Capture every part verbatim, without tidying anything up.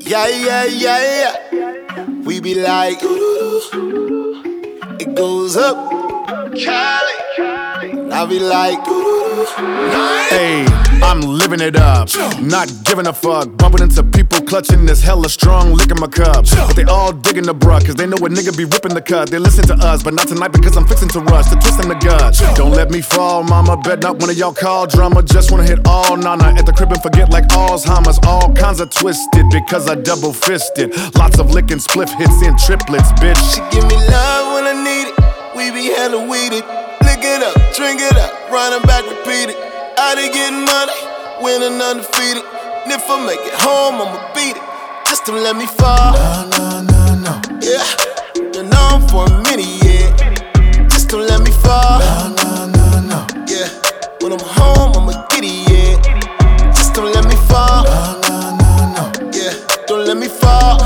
Yeah, yeah, yeah, yeah. We be like, it goes up, Cali. I be like, hey, I'm living it up, not giving a fuck. Bumping into people clutching this hella strong, licking my cup. But they all digging the bruh, cause they know a nigga be ripping the cut. They listen to us, but not tonight because I'm fixing to rush, to twist in the gut. Don't let me fall, mama, bet not one of y'all call drama. Just wanna hit all nana at the crib and forget like Alzheimer's. All kinds of twisted because I double fisted. Lots of licking spliff hits in triplets, bitch. She give me love when I need it. We be hella weeded. Lick it up, drink it up, running back, repeat it. Out here getting money, winning undefeated. And if I make it home, I'ma beat it. Just to let me fall. No, no, no, no. Yeah, been on for a minute, yeah. Just to let me fall. No, no, no, no. Yeah, when I'm home, I'ma get it, yeah. Just don't let me fall. No, no, no, no. Yeah, don't let me fall.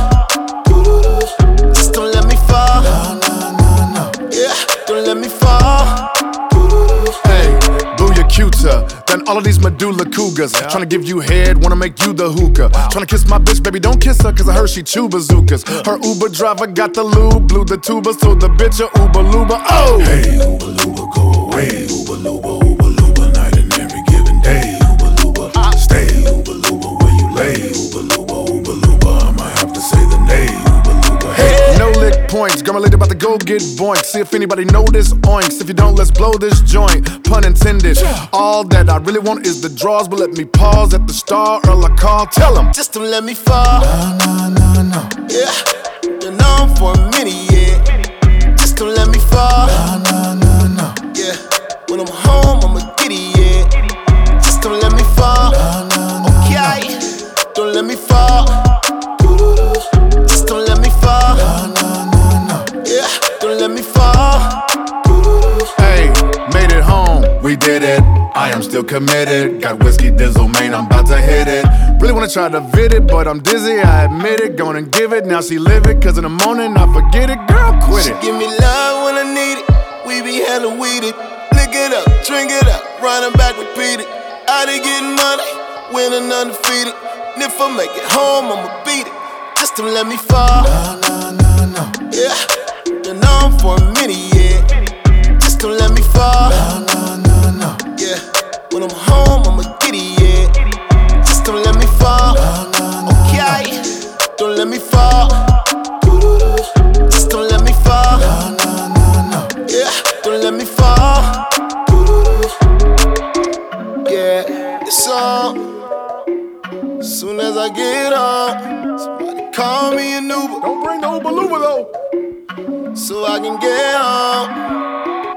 Just don't let me fall. No, no, no, no. Yeah, don't let me fall. Hey, booyah cuter than all of these medulla cougars. Yeah. Tryna give you head, wanna make you the hookah. Wow. Tryna kiss my bitch, baby, don't kiss her, cause I heard she chew bazookas. Her Uber driver got the lube, blew the tubas, told the bitch a Uber Luba. Oh! Hey, Uber Luba, go away. Uber Luba, Uber Luba, night and every given day. Uber Luba, uh. stay. Uber Luba, where you lay. Uber Luba, Uber Luba, I might have to say the name. Uber Luba, hey. No lick points, girl, my lady about to go get boinked. See if anybody know this oinks. If you don't, let's blow this joint. Pun intended. All that I really want is the draws, but let me pause at the star. Earl I call, tell him. Just to let me fall. No, no, no, no. Yeah, been on for a minute, yeah. Just to let me fall. No, no, no, no. Yeah, when I'm home, I'ma get it, yeah. Just don't let me fall. No, no, no, okay, don't let me fall. Just don't let me fall. no, no, no, no. Yeah, don't let me fall. Hey, made it home, we did it. I am still committed. Got whiskey dizzle, man, I'm about to hit it. Really wanna try to vid it, but I'm dizzy, I admit it. Gonna and give it, now she live it. Cause in the morning I forget it, girl, quit She it. give me love when I need it. We be hella weeded. Lick it up, drink it up, running back, repeat it. Out here getting money, winning undefeated. And if I make it home, I'ma beat it. Just to let me fall. No, no, no, no. Yeah, been on for a minute, yeah. Just to let me fall. No, no, no, no. Yeah, when I'm home, I'ma get it, yeah. Just don't let me fall. No, no, no, okay, don't let me fall. Just don't let me fall. no, no, no, no. Yeah, don't let me fall. Yeah, it's on. Soon as I get home, somebody call me an Uber. Don't bring the Uber Luba though. So I can get home.